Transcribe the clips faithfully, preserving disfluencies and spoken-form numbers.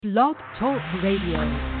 Blog Talk Radio.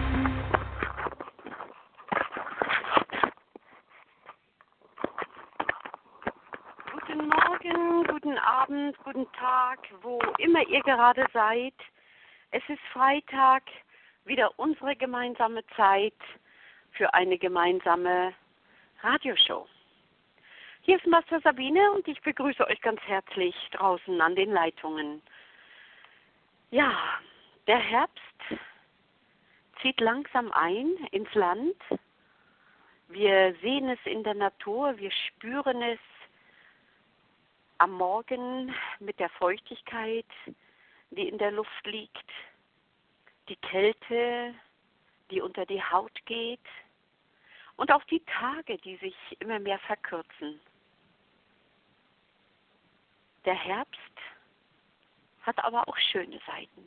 Guten Morgen, guten Abend, guten Tag, wo immer ihr gerade seid. Es ist Freitag, wieder unsere gemeinsame Zeit für eine gemeinsame Radioshow. Hier ist Master Sabine und ich begrüße euch ganz herzlich draußen an den Leitungen. Ja, der Herbst zieht langsam ein ins Land. Wir sehen es in der Natur, wir spüren es am Morgen mit der Feuchtigkeit, die in der Luft liegt, die Kälte, die unter die Haut geht und auch die Tage, die sich immer mehr verkürzen. Der Herbst hat aber auch schöne Seiten.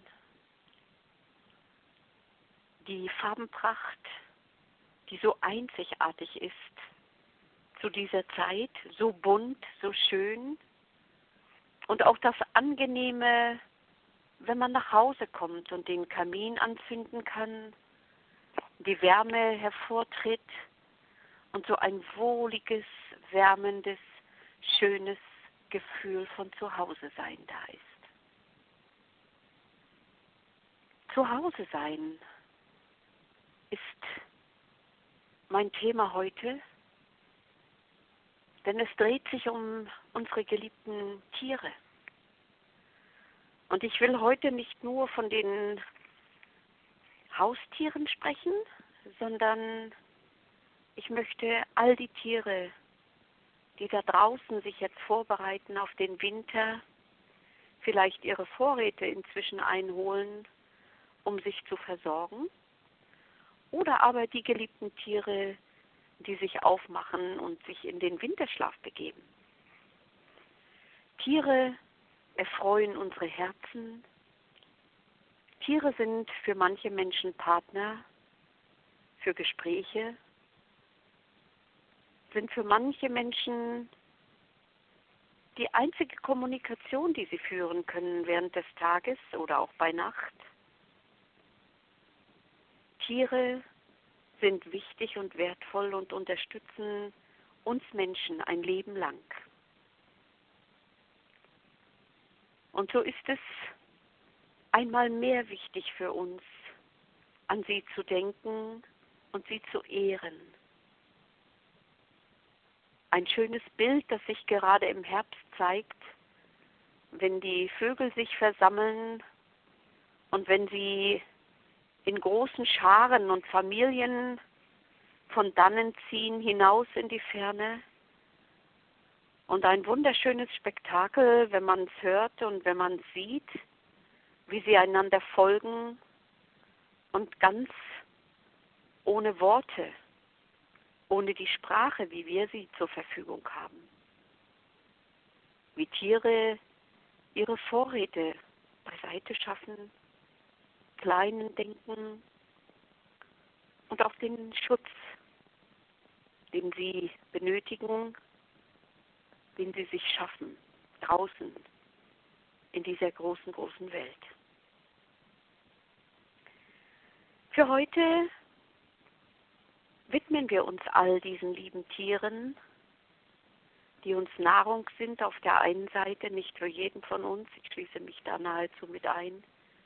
Die Farbenpracht, die so einzigartig ist zu dieser Zeit, so bunt, so schön. Und auch das Angenehme, wenn man nach Hause kommt und den Kamin anzünden kann, die Wärme hervortritt und so ein wohliges, wärmendes, schönes Gefühl von Zuhause sein da ist. Zuhause sein ist mein Thema heute, denn es dreht sich um unsere geliebten Tiere. Und ich will heute nicht nur von den Haustieren sprechen, sondern ich möchte all die Tiere, die da draußen sich jetzt vorbereiten auf den Winter, vielleicht ihre Vorräte inzwischen einholen, um sich zu versorgen, oder aber die geliebten Tiere, die sich aufmachen und sich in den Winterschlaf begeben. Tiere erfreuen unsere Herzen. Tiere sind für manche Menschen Partner für Gespräche, sind für manche Menschen die einzige Kommunikation, die sie führen können während des Tages oder auch bei Nacht. Tiere sind wichtig und wertvoll und unterstützen uns Menschen ein Leben lang. Und so ist es einmal mehr wichtig für uns, an sie zu denken und sie zu ehren. Ein schönes Bild, das sich gerade im Herbst zeigt, wenn die Vögel sich versammeln und wenn sie in großen Scharen und Familien von dannen ziehen hinaus in die Ferne. Und ein wunderschönes Spektakel, wenn man es hört und wenn man es sieht, wie sie einander folgen und ganz ohne Worte, ohne die Sprache, wie wir sie zur Verfügung haben. Wie Tiere ihre Vorräte beiseite schaffen, Kleinen denken und auch den Schutz, den sie benötigen, den sie sich schaffen, draußen in dieser großen, großen Welt. Für heute widmen wir uns all diesen lieben Tieren, die uns Nahrung sind auf der einen Seite, nicht für jeden von uns, ich schließe mich da nahezu mit ein,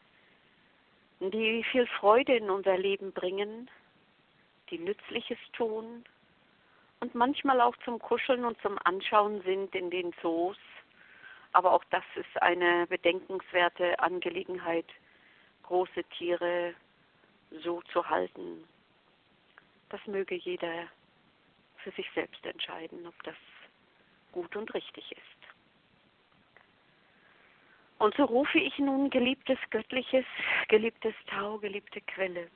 die viel Freude in unser Leben bringen, die Nützliches tun und manchmal auch zum Kuscheln und zum Anschauen sind in den Zoos. Aber auch das ist eine bedenkenswerte Angelegenheit, große Tiere so zu halten. Das möge jeder für sich selbst entscheiden, ob das gut und richtig ist. Und so rufe ich nun geliebtes Göttliches, geliebtes Tau, geliebte Quelle.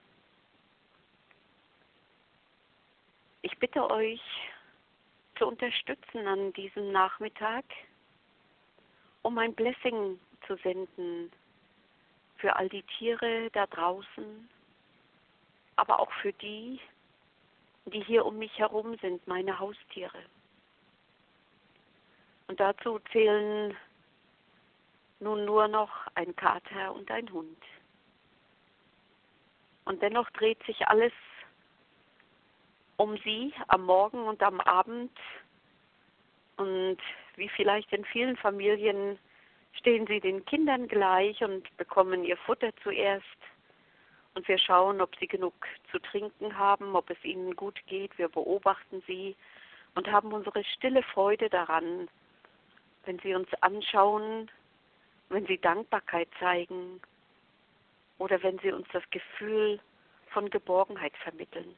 Ich bitte euch zu unterstützen an diesem Nachmittag, um ein Blessing zu senden für all die Tiere da draußen, aber auch für die, die hier um mich herum sind, meine Haustiere. Und dazu zählen nun nur noch ein Kater und ein Hund. Und dennoch dreht sich alles um Sie am Morgen und am Abend. Und wie vielleicht in vielen Familien stehen Sie den Kindern gleich und bekommen ihr Futter zuerst. Und wir schauen, ob sie genug zu trinken haben, ob es ihnen gut geht. Wir beobachten sie und haben unsere stille Freude daran, wenn sie uns anschauen, wenn sie Dankbarkeit zeigen oder wenn sie uns das Gefühl von Geborgenheit vermitteln.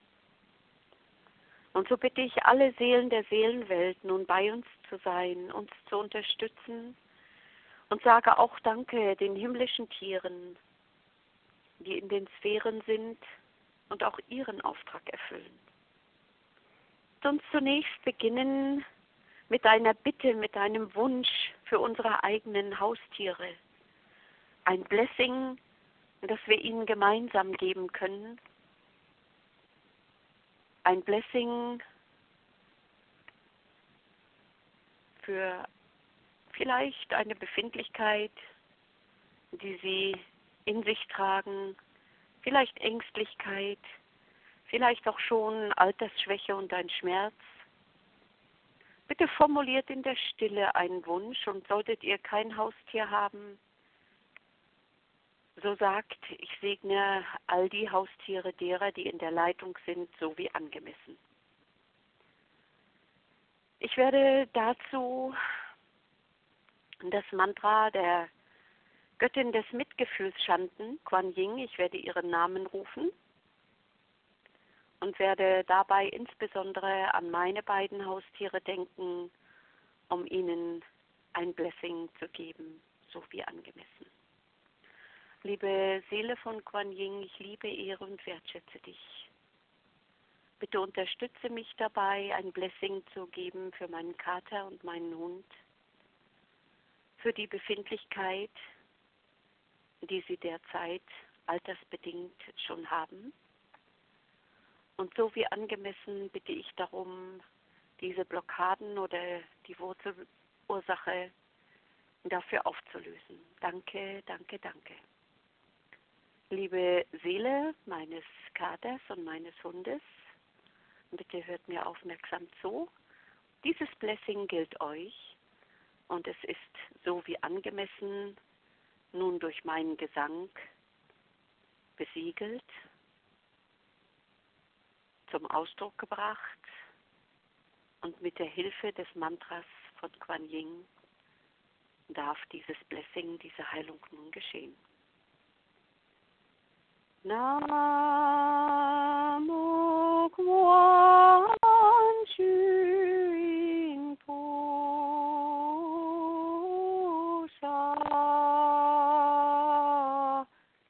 Und so bitte ich alle Seelen der Seelenwelt, nun bei uns zu sein, uns zu unterstützen und sage auch Danke den himmlischen Tieren, die in den Sphären sind und auch ihren Auftrag erfüllen. Lass uns zunächst beginnen mit einer Bitte, mit einem Wunsch für unsere eigenen Haustiere. Ein Blessing, das wir ihnen gemeinsam geben können. Ein Blessing für vielleicht eine Befindlichkeit, die sie in sich tragen, vielleicht Ängstlichkeit, vielleicht auch schon Altersschwäche und ein Schmerz. Bitte formuliert in der Stille einen Wunsch und solltet ihr kein Haustier haben, so sagt, ich segne all die Haustiere derer, die in der Leitung sind, so wie angemessen. Ich werde dazu das Mantra der Göttin des Mitgefühls chanten, Kuan Yin, ich werde ihren Namen rufen und werde dabei insbesondere an meine beiden Haustiere denken, um ihnen ein Blessing zu geben, so wie angemessen. Liebe Seele von Kuan Yin, ich liebe, ehre und wertschätze dich. Bitte unterstütze mich dabei, ein Blessing zu geben für meinen Kater und meinen Hund, für die Befindlichkeit, die sie derzeit altersbedingt schon haben. Und so wie angemessen bitte ich darum, diese Blockaden oder die Wurzelursache dafür aufzulösen. Danke, danke, danke. Liebe Seele meines Katers und meines Hundes, bitte hört mir aufmerksam zu. Dieses Blessing gilt euch und es ist so wie angemessen nun durch meinen Gesang besiegelt, zum Ausdruck gebracht und mit der Hilfe des Mantras von Kuan Yin darf dieses Blessing, diese Heilung nun geschehen. Namo Kuan Yin Po Sa.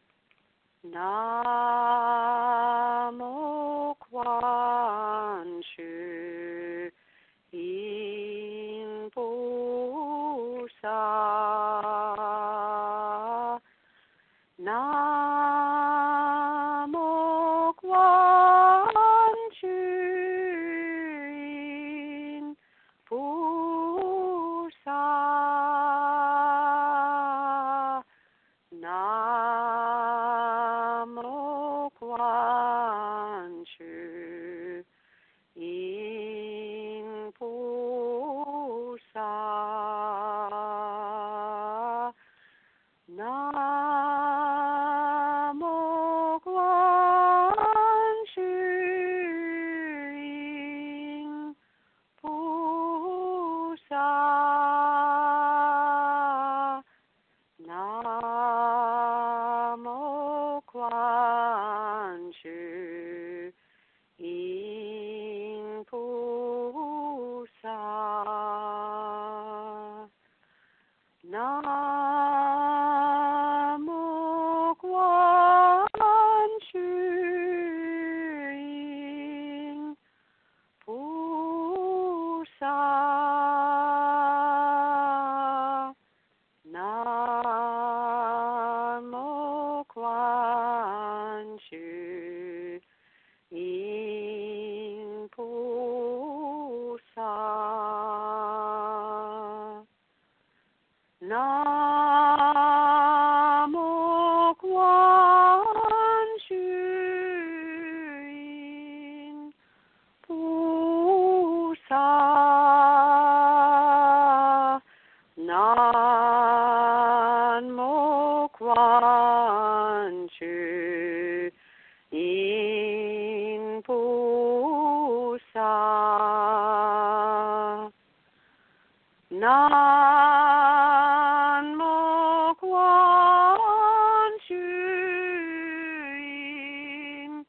Namo Kuan Yin Po Sa. Namo Kuan Yin Po Sa. Namo Kuan Yin Po Sa. Namo Nan Mo Quan Chuin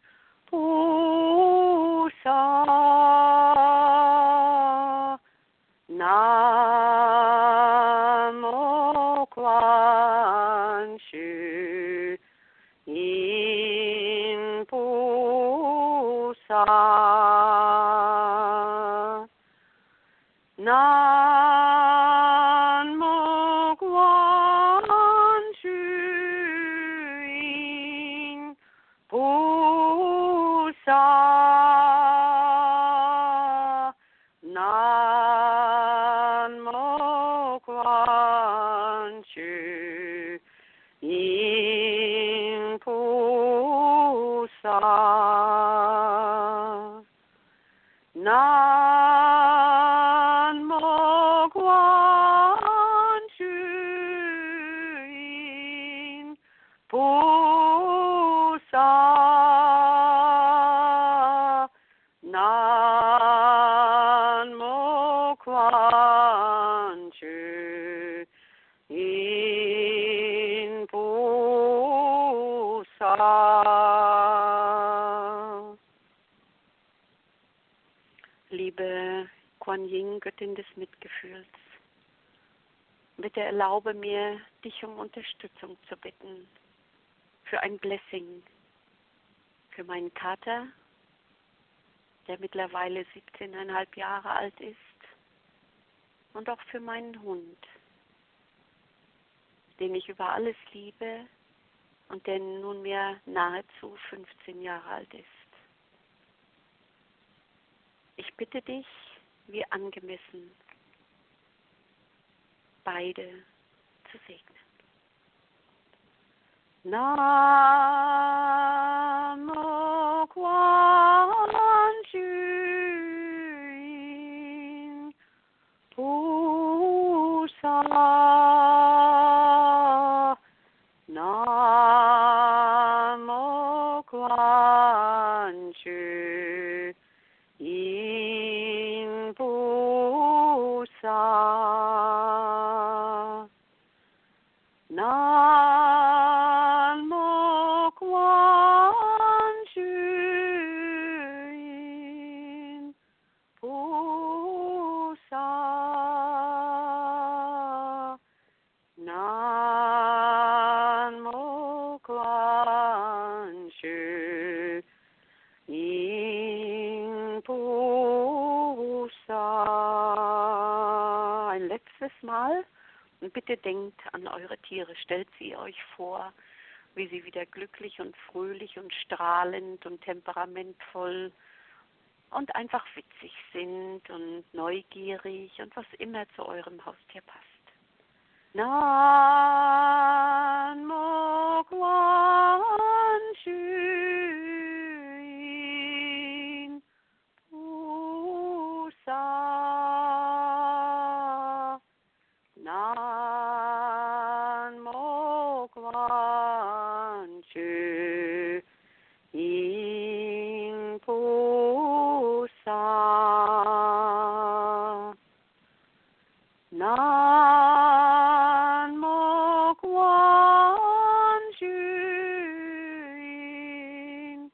Pu Sa Nam Mo Quan Chuin Pu Sa Nan Mo Quan Chuin Pu Sa Nan Mo Quan Chuin Pu Sa Nan Mo Quan Chuin Pu Sa Nan Mo Quan Chuin Pu Sa. Liebe Kuan Yin, Göttin des Mitgefühls, bitte erlaube mir, dich um Unterstützung zu bitten für ein Blessing für meinen Kater, der mittlerweile siebzehneinhalb Jahre alt ist, und auch für meinen Hund, den ich über alles liebe und der nunmehr nahezu fünfzehn Jahre alt ist. Ich bitte dich, wie angemessen, beide zu segnen. Nam Mo Quan Chuin Pu Sa Nam Mo Quan Chuin Pu Sa Nan Mo Quan Chuin Pu Sa Nan Mo Quan Chuin Pu Sa. Ein letztes Mal. Und bitte denkt an eure Tiere, stellt sie euch vor, wie sie wieder glücklich und fröhlich und strahlend und temperamentvoll und einfach witzig sind und neugierig und was immer zu eurem Haustier passt. Nan Mo Quan Chuin Pu Sa Nan Mo Quan Chuin Pu Sa Nan Mo Quan Chuin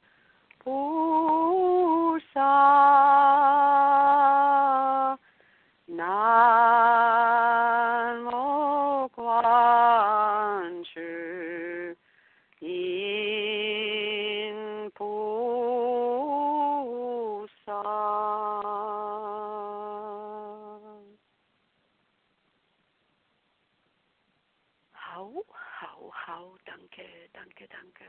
Pu Sa Nan Mo Quan Chuin Pu Sa. Hau, hau, hau, danke, danke, danke.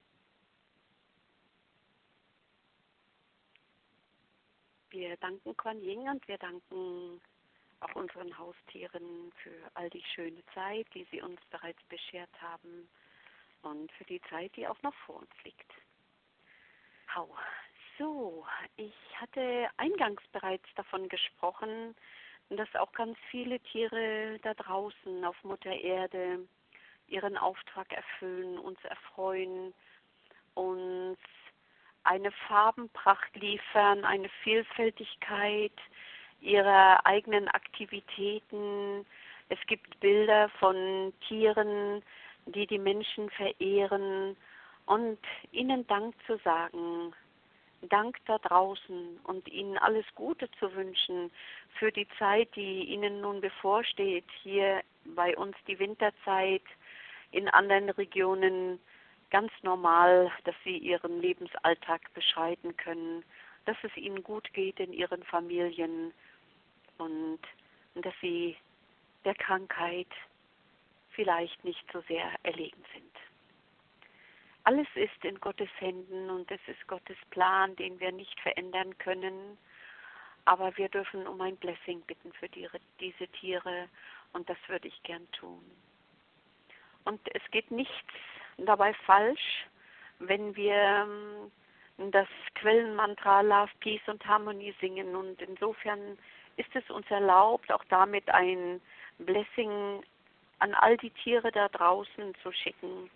Wir danken Kuan Yin und wir danken auch unseren Haustieren für all die schöne Zeit, die sie uns bereits beschert haben und für die Zeit, die auch noch vor uns liegt. Hau. So, ich hatte eingangs bereits davon gesprochen, dass auch ganz viele Tiere da draußen auf Mutter Erde ihren Auftrag erfüllen, uns erfreuen, uns eine Farbenpracht liefern, eine Vielfältigkeit, ihrer eigenen Aktivitäten. Es gibt Bilder von Tieren, die die Menschen verehren, und ihnen Dank zu sagen, Dank da draußen, und ihnen alles Gute zu wünschen für die Zeit, die ihnen nun bevorsteht. Hier bei uns die Winterzeit, in anderen Regionen ganz normal, dass sie ihren Lebensalltag beschreiten können, dass es ihnen gut geht in ihren Familien und dass sie der Krankheit vielleicht nicht so sehr erlegen sind. Alles ist in Gottes Händen und es ist Gottes Plan, den wir nicht verändern können. Aber wir dürfen um ein Blessing bitten für die, diese Tiere, und das würde ich gern tun. Und es geht nichts dabei falsch, wenn wir das Quellenmantra Love, Peace und Harmony singen. Und insofern ist es uns erlaubt, auch damit ein Blessing an all die Tiere da draußen zu schicken.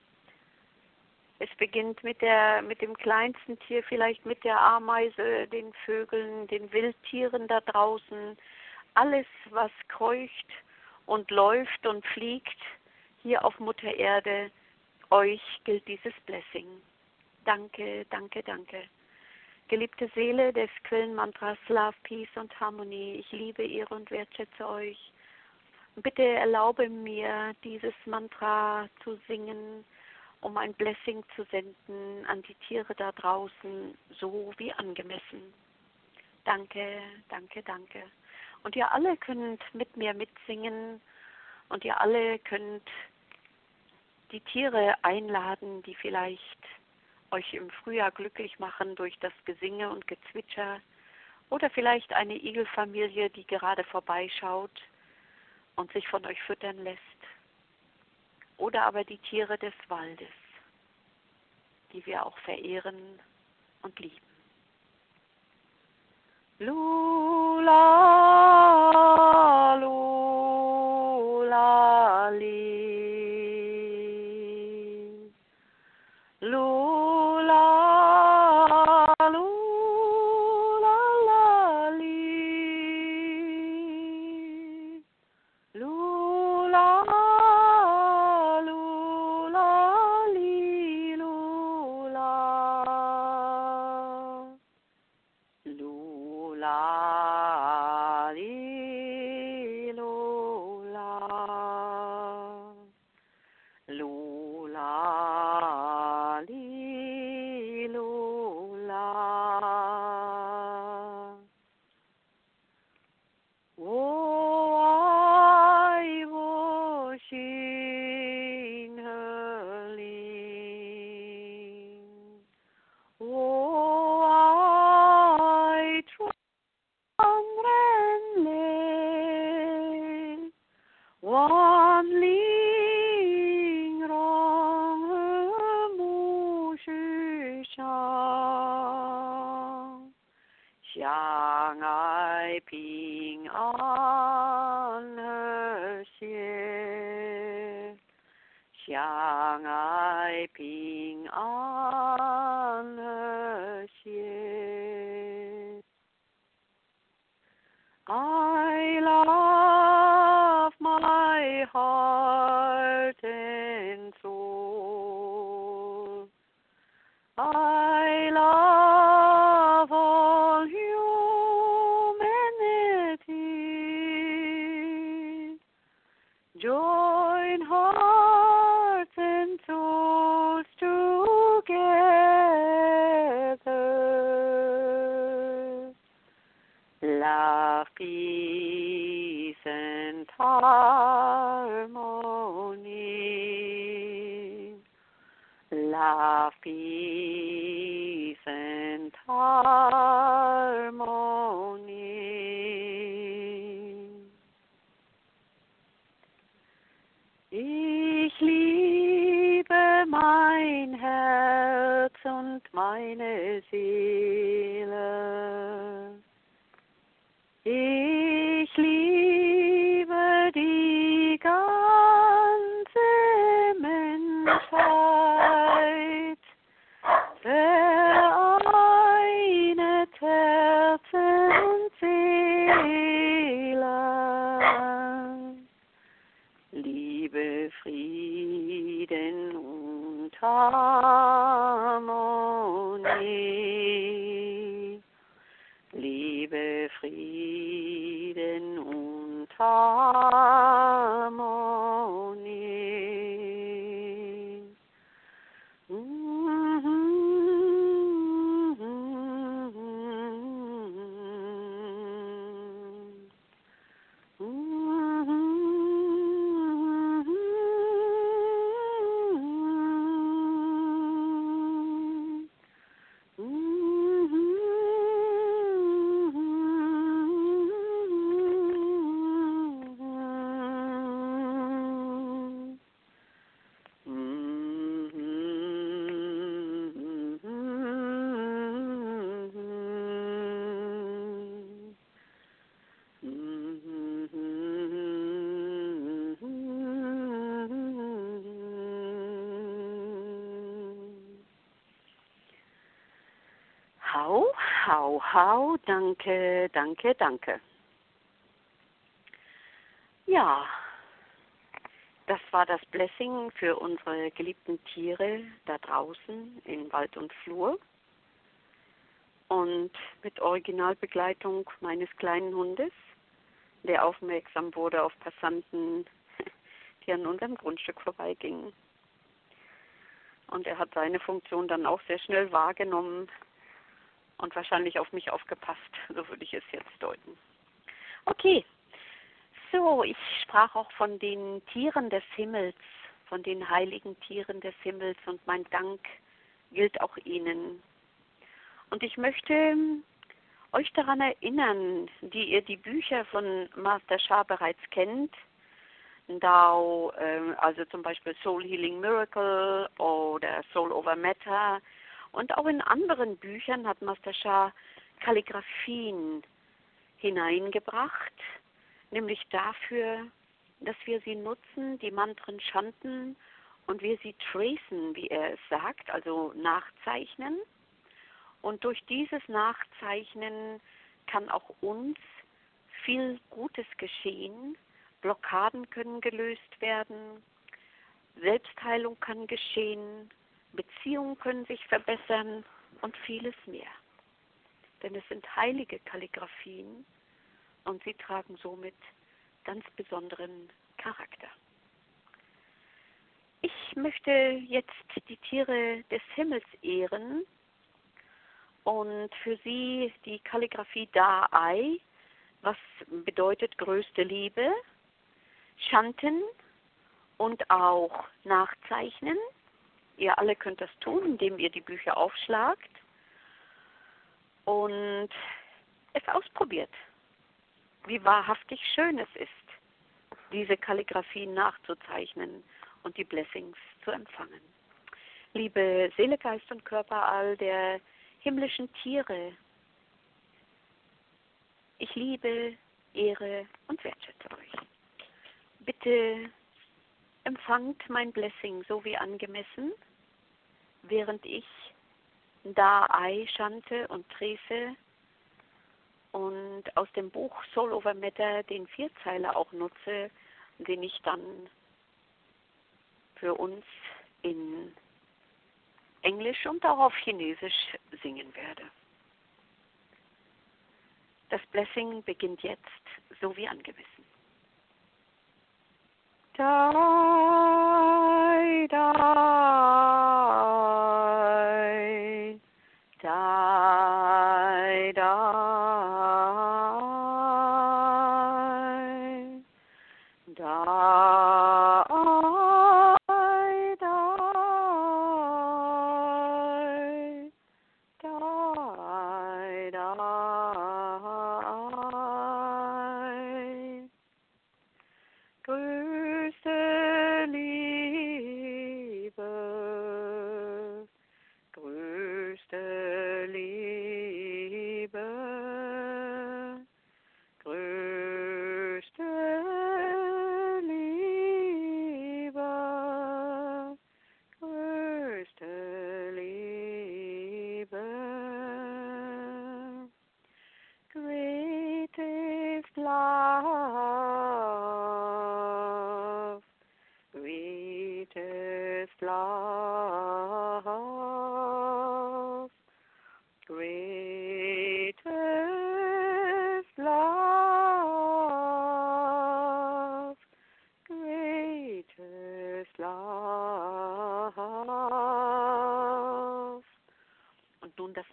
Es beginnt mit der, mit dem kleinsten Tier, vielleicht mit der Ameise, den Vögeln, den Wildtieren da draußen. Alles, was keucht und läuft und fliegt hier auf Mutter Erde, euch gilt dieses Blessing. Danke, danke, danke. Geliebte Seele des Quellenmantras Love, Peace und Harmony, ich liebe, ehre und wertschätze euch. Bitte erlaube mir, dieses Mantra zu singen, um ein Blessing zu senden an die Tiere da draußen, so wie angemessen. Danke, danke, danke. Und ihr alle könnt mit mir mitsingen, und ihr alle könnt die Tiere einladen, die vielleicht euch im Frühjahr glücklich machen durch das Gesinge und Gezwitscher, oder vielleicht eine Igelfamilie, die gerade vorbeischaut und sich von euch füttern lässt, oder aber die Tiere des Waldes, die wir auch verehren und lieben. Lula, lula, li. Lula, lula, la, li. Lula, lula, li, lula. Lula, li, lula. Lula, li, lula. Oh, I was in her lane. Oh, I trembled, vandring rong her sang, sang I ping an her xie, sang I ping an her xie. I love my heart and soul. I love all humanity. Join hearts and souls together. Love, peace, and harmony. Love, peace, and harmony. Ich liebe mein Herz und meine Seele. Ich liebe die ganze Menschheit, vereinet Herzen Harmonie, Liebe, Frieden und Harmonie. Hau, hau, hau, danke, danke, danke. Ja, das war das Blessing für unsere geliebten Tiere da draußen in Wald und Flur. Und mit Originalbegleitung meines kleinen Hundes, der aufmerksam wurde auf Passanten, die an unserem Grundstück vorbeigingen. Und er hat seine Funktion dann auch sehr schnell wahrgenommen und wahrscheinlich auf mich aufgepasst, so würde ich es jetzt deuten. Okay, so, ich sprach auch von den Tieren des Himmels, von den heiligen Tieren des Himmels, und mein Dank gilt auch ihnen. Und ich möchte euch daran erinnern, die ihr die Bücher von Master Sha bereits kennt, Dao, äh, also zum Beispiel Soul Healing Miracle oder Soul Over Matter. Und auch in anderen Büchern hat Master Sha Kalligraphien hineingebracht, nämlich dafür, dass wir sie nutzen, die Mantren chanten, und wir sie tracen, wie er es sagt, also nachzeichnen. Und durch dieses Nachzeichnen kann auch uns viel Gutes geschehen, Blockaden können gelöst werden, Selbstheilung kann geschehen, Beziehungen können sich verbessern und vieles mehr. Denn es sind heilige Kalligraphien und sie tragen somit ganz besonderen Charakter. Ich möchte jetzt die Tiere des Himmels ehren und für sie die Kalligraphie Da-Ai, was bedeutet größte Liebe, chanten und auch nachzeichnen. Ihr alle könnt das tun, indem ihr die Bücher aufschlagt und es ausprobiert, wie wahrhaftig schön es ist, diese Kalligraphien nachzuzeichnen und die Blessings zu empfangen. Liebe Seele, Geist und Körper all der himmlischen Tiere, ich liebe, ehre und wertschätze euch. Bitte empfangt mein Blessing so wie angemessen, während ich Da-Ai chante und trese und aus dem Buch Soul Over Matter den Vierzeiler auch nutze, den ich dann für uns in Englisch und auch auf Chinesisch singen werde. Das Blessing beginnt jetzt so wie angemessen. Dai, dai, dai, dai, dai, dai, dai, dai. Größte Liebe,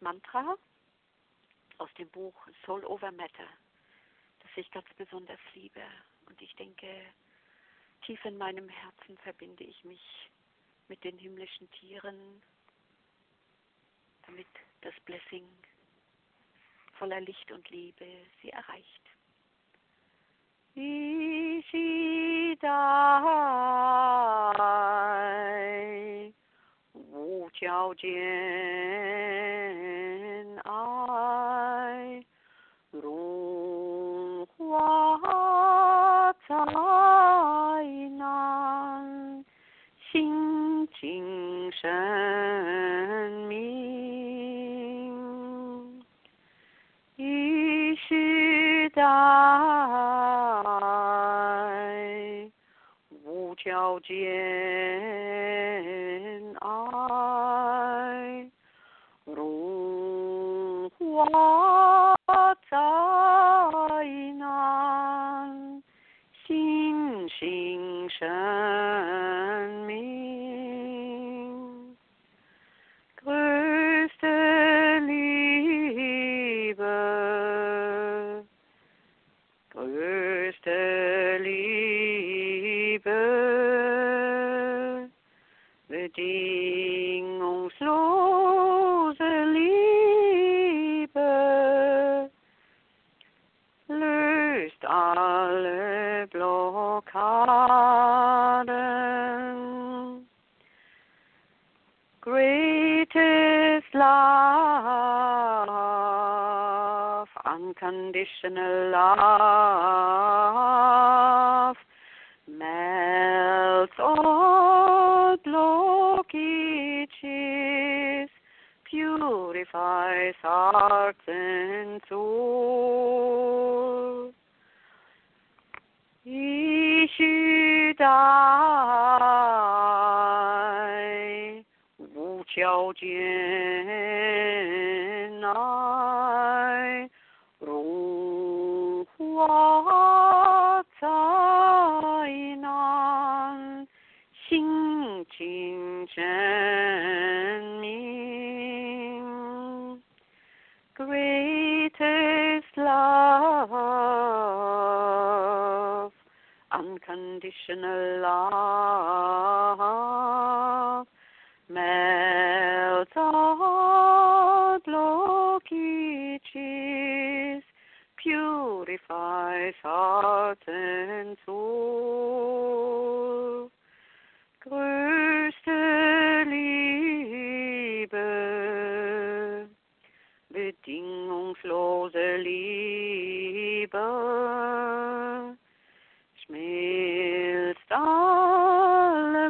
Mantra aus dem Buch Soul Over Matter, das ich ganz besonders liebe. Und ich denke, tief in meinem Herzen verbinde ich mich mit den himmlischen Tieren, damit das Blessing voller Licht und Liebe sie erreicht. Ishidai, Wu Jiao Jian Ai, Rong Hua Cai Nan, Xin Jing Shen Ming, Ishidai, Wu Jiao Jian Ai, Rong Hua Cai Nan, Xin Jing Shen Ming. Größte Liebe, größte Liebe, bedingungslose Liebe, löst alle Blockaden. Greatest love, unconditional love, melts all blockages, purifies hearts and soul. Ishidai, Wu Jiao Jian Ai, Rong Hua Cai Nan, Xin Jing Shen Ming. Greatest love, unconditional love, melts all blockages, purifies heart and soul. Größte Liebe, bedingungslose Liebe, schmilzt alle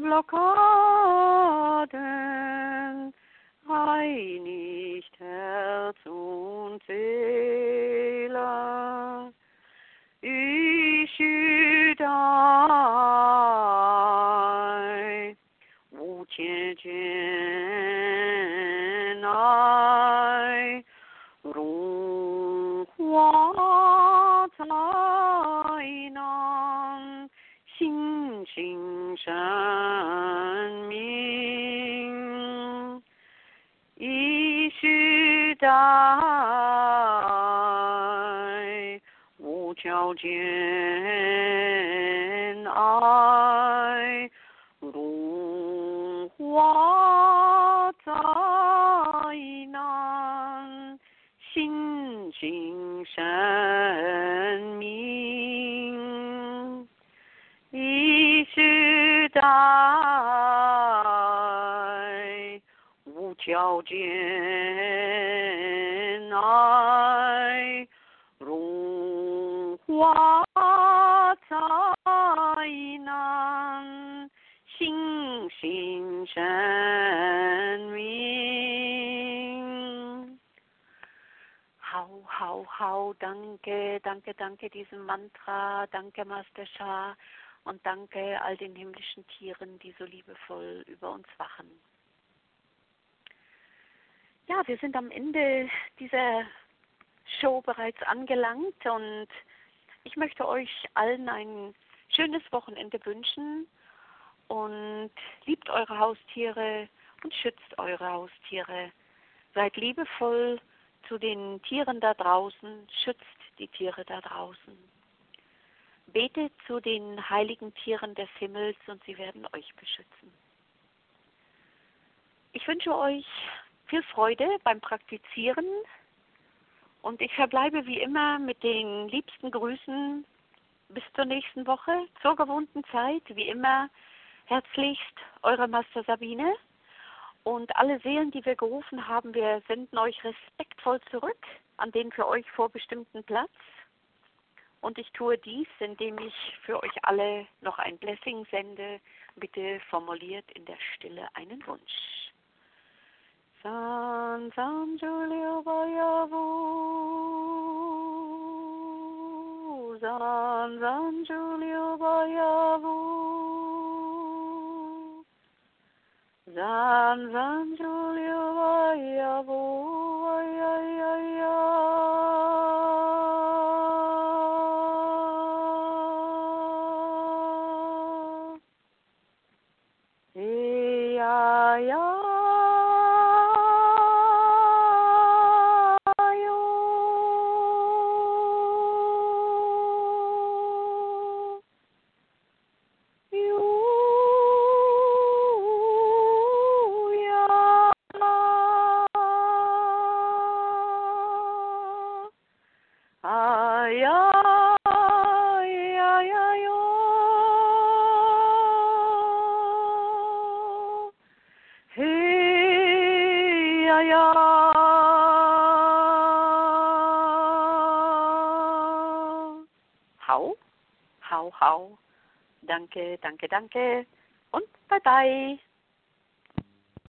Blockaden, reinigt Herz und Seele. Ishidai, Wu Jian Ai, Rong Hua Cai Nan, Xin Jing Shen Ming. Ishidai, Wu Jiao Jian Ai, Rong Hua Cai Nan, Xin Jing Shen Ming. Ishidai, Wu Jiao Jian Ai, Rong Hua Cai Nan, Xin Jing Shen Ming. Hau, hau, hau, danke, danke, danke diesem Mantra, danke Master Sha und danke all den himmlischen Tieren, die so liebevoll über uns wachen. Ja, wir sind am Ende dieser Show bereits angelangt und ich möchte euch allen ein schönes Wochenende wünschen und liebt eure Haustiere und schützt eure Haustiere. Seid liebevoll zu den Tieren da draußen, schützt die Tiere da draußen. Betet zu den heiligen Tieren des Himmels und sie werden euch beschützen. Ich wünsche euch viel Freude beim Praktizieren und ich verbleibe wie immer mit den liebsten Grüßen bis zur nächsten Woche, zur gewohnten Zeit, wie immer herzlichst eure Master Sabine. Und alle Seelen, die wir gerufen haben, wir senden euch respektvoll zurück an den für euch vorbestimmten Platz. Und ich tue dies, indem ich für euch alle noch ein Blessing sende. Bitte formuliert in der Stille einen Wunsch. San San Giulio Bayavu, San San Giulio Bayavu, San San Giulio Bayavu, ay ay ay ay, ay ay. Ay, ay, ay, ay, oh. Hey, ay, ay. Hau, hau, hau. Danke, danke, danke. Und bye bye.